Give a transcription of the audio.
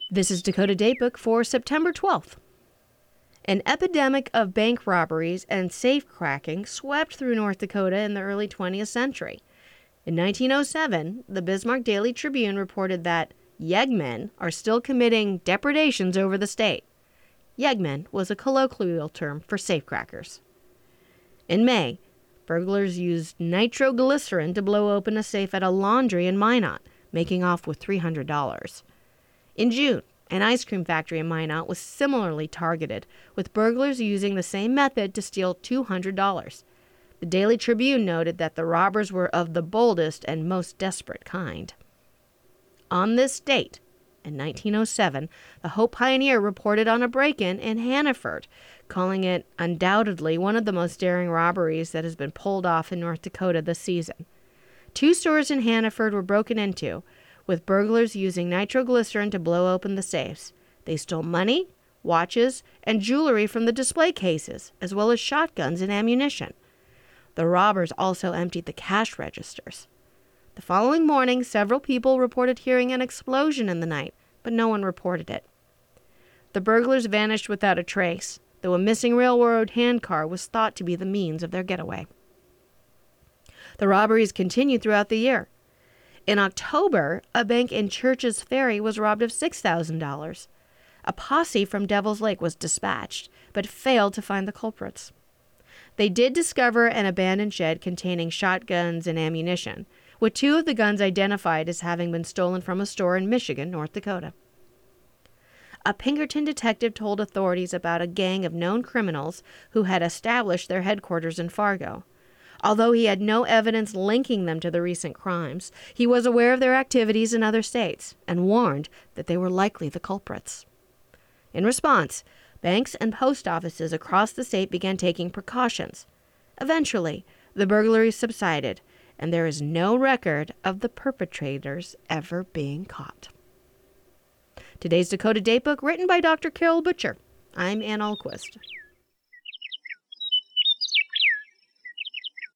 This is Dakota Datebook for September 12th. An epidemic of bank robberies and safe-cracking swept through North Dakota in the early 20th century. In 1907, the Bismarck Daily Tribune reported that yeggmen are still committing depredations over the state. Yeggmen was a colloquial term for safecrackers. In May, burglars used nitroglycerin to blow open a safe at a laundry in Minot, making off with $300. In June, an ice cream factory in Minot was similarly targeted, with burglars using the same method to steal $200. The Daily Tribune noted that the robbers were of the boldest and most desperate kind. On this date, in 1907, the Hope Pioneer reported on a break-in in Hannaford, calling it undoubtedly one of the most daring robberies that has been pulled off in North Dakota this season. 2 stores in Hannaford were broken into, with burglars using nitroglycerin to blow open the safes. They stole money, watches, and jewelry from the display cases, as well as shotguns and ammunition. The robbers also emptied the cash registers. The following morning, several people reported hearing an explosion in the night, but no one reported it. The burglars vanished without a trace, though a missing railroad handcar was thought to be the means of their getaway. The robberies continued throughout the year. In October, a bank in Church's Ferry was robbed of $6,000. A posse from Devil's Lake was dispatched, but failed to find the culprits. They did discover an abandoned shed containing shotguns and ammunition, with 2 of the guns identified as having been stolen from a store in Michigan, North Dakota. A Pinkerton detective told authorities about a gang of known criminals who had established their headquarters in Fargo. Although he had no evidence linking them to the recent crimes, he was aware of their activities in other states and warned that they were likely the culprits. In response, banks and post offices across the state began taking precautions. Eventually, the burglaries subsided, and there is no record of the perpetrators ever being caught. Today's Dakota Datebook, written by Dr. Carol Butcher. I'm Ann Ahlquist.